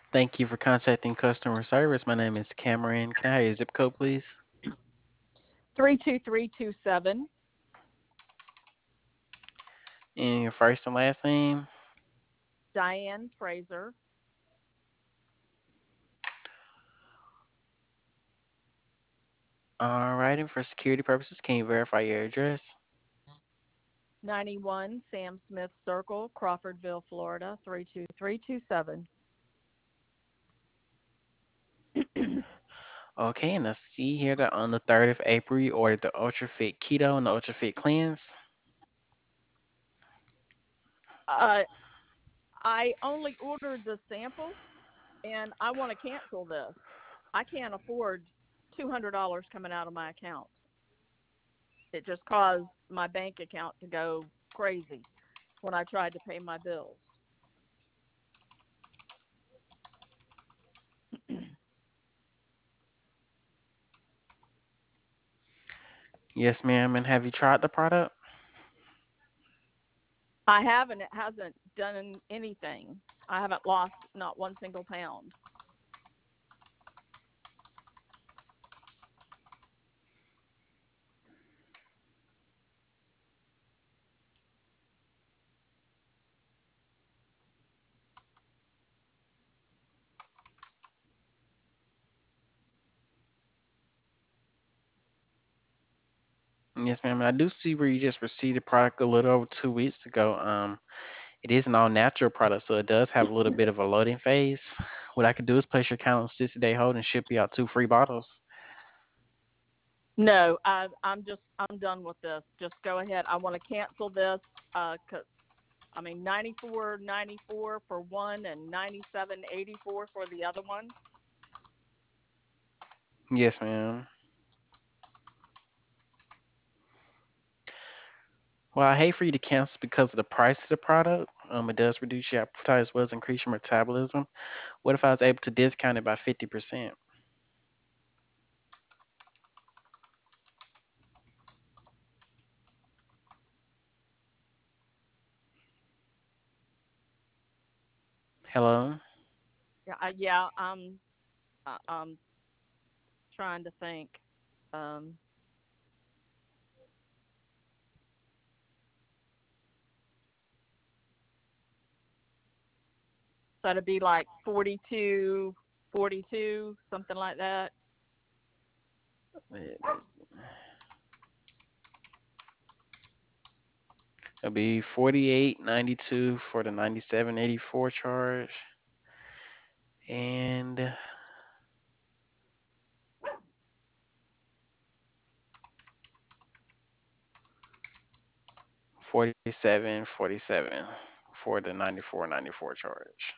Thank you for contacting customer service. My name is Cameron. Can I have your zip code, please? 32327. And your first and last name? Diane Fraser. All right, and for security purposes, can you verify your address? 91 Sam Smith Circle, Crawfordville, Florida 32327. Okay, and I see here that on the 3rd of April, you ordered the Ultra Fit Keto and the Ultra Fit Cleanse. uh, I only ordered the sample and I want to cancel this. I can't afford $200 coming out of my account. It just caused my bank account to go crazy when I tried to pay my bills. Yes, ma'am. And have you tried the product? I haven't, it hasn't done anything. I haven't lost not one single pound. Yes, ma'am. I do see where you just received the product a little over 2 weeks ago. It is an all natural product, so it does have a little bit of a loading phase. What I could do is place your account on 60-day hold and ship you out 2 free bottles. No, I'm done with this. Just go ahead. I want to cancel this. 'Cause I mean 94.94 for one and 97.84 for the other one. Yes, ma'am. Well, I hate for you to cancel because of the price of the product. It does reduce your appetite as well as increase your metabolism. What if I was able to discount it by 50%? Hello? Yeah. I'm trying to think. Um, so it'd be like 42, 42, something like that. It'll be 48.92 for the 97.84 charge and 47.47 for the 94.94 charge.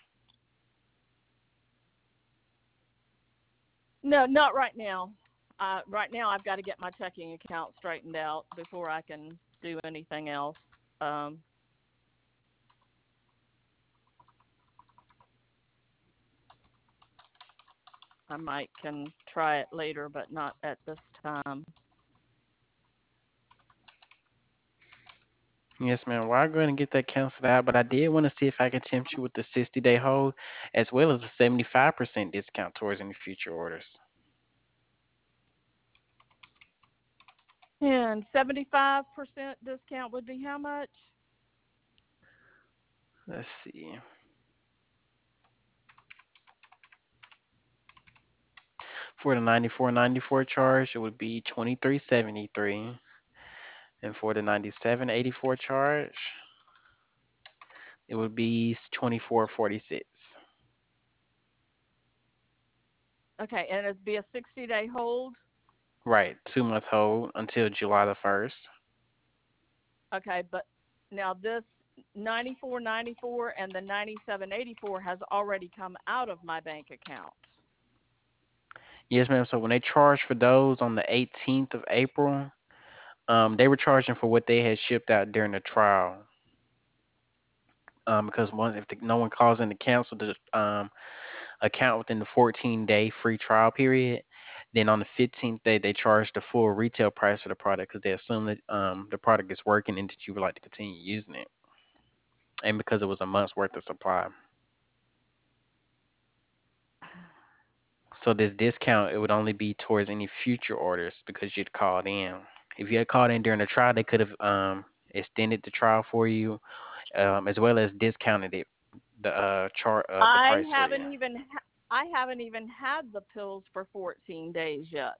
No, not right now. Right now, I've got to get my checking account straightened out before I can do anything else. Um, I might can try it later, but not at this time. Yes, ma'am. Well, I'm going to get that canceled out, but I did want to see if I can tempt you with the 60-day hold as well as a 75% discount towards any future orders. And 75% discount would be how much? Let's see. For the 94.94 charge, it would be 23.73, and for the 97.84 charge, it would be 24.46. Okay, and it'd be a 60-day hold. Right, 2 month hold until July the 1st. Okay, but now this 94.94 and the 97.84 has already come out of my bank account. Yes, ma'am. So when they charged for those on the 18th of April, they were charging for what they had shipped out during the trial. Because once if no one calls in to cancel the account within the 14-day free trial period, then on the 15th day they charge the full retail price for the product because they assume that the product is working and that you would like to continue using it, and because it was a month's worth of supply. So this discount, it would only be towards any future orders because you'd called in. If you had called in during the trial, they could have extended the trial for you, as well as discounted it, the I price for you. haven't even I haven't even had the pills for 14 days yet.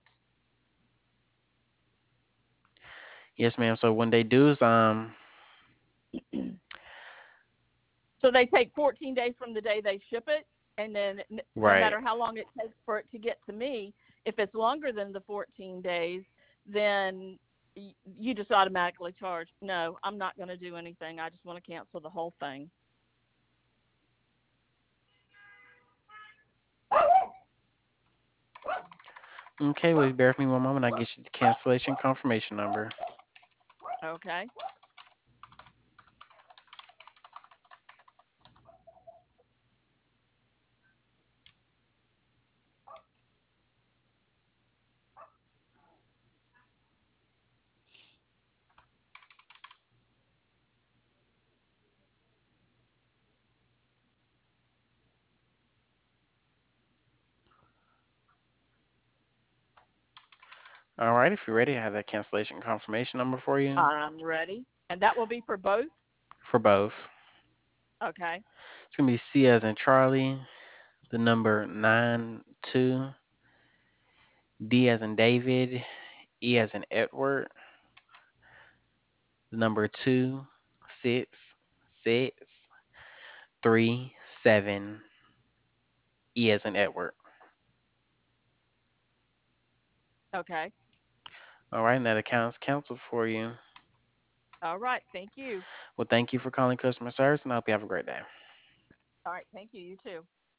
Yes, ma'am. So when they do is So they take 14 days from the day they ship it, and then no right. matter how long it takes for it to get to me, if it's longer than the 14 days, then you just automatically charge. No, I'm not going to do anything. I just want to cancel the whole thing. Okay, well, bear with me one moment. I get you the cancellation confirmation number. Okay. All right, if you're ready, I have that cancellation confirmation number for you I'm ready. And that will be for both? for both. Okay. It's gonna be C as in Charlie, the number 92, D as in David, E as in Edward, the number 26637, E as in Edward. Okay. All right, and that account's canceled for you. All right. Thank you. Well, thank you for calling customer service, and I hope you have a great day. All right. Thank you. You too.